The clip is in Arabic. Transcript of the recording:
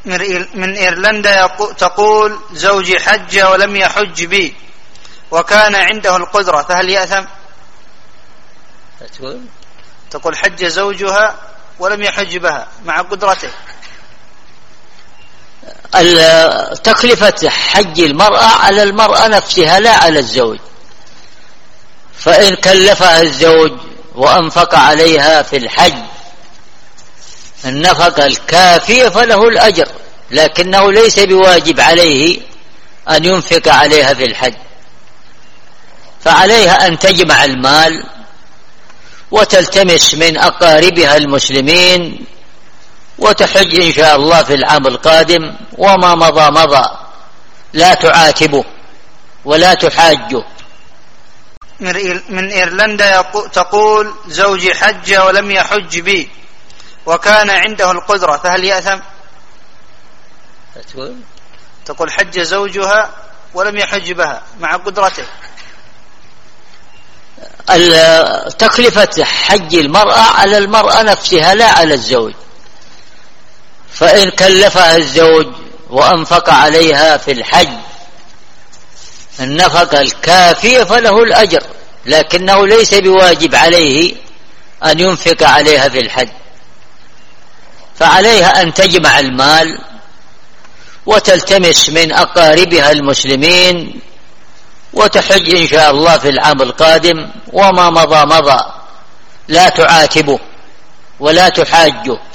من إيرلندا تقول: زوجي حج ولم يحج بي وكان عنده القدرة، فهل يأثم؟ تقول حج زوجها ولم يحج بها مع قدرته. تكلفة حج المرأة على المرأة نفسها لا على الزوج، فإن كلفها الزوج وأنفق عليها في الحج النفقة الكافية فله الأجر، لكنه ليس بواجب عليه أن ينفق عليها في الحج، فعليها أن تجمع المال وتلتمس من أقاربها المسلمين وتحج إن شاء الله في العام القادم، وما مضى مضى، لا تعاتبه ولا تحاجه. من إيرلندا تقول: زوجي حج ولم يحج بي وكان عنده القدرة، فهل يأثم؟ تقول حج زوجها ولم يحج بها مع قدرته. تكلفة حج المرأة على المرأة نفسها لا على الزوج، فإن كلفها الزوج وأنفق عليها في الحج النفقة الكافية فله الأجر، لكنه ليس بواجب عليه أن ينفق عليها في الحج، فعليها أن تجمع المال وتلتمس من أقاربها المسلمين وتحج إن شاء الله في العام القادم، وما مضى مضى، لا تعاتبه ولا تحاجه.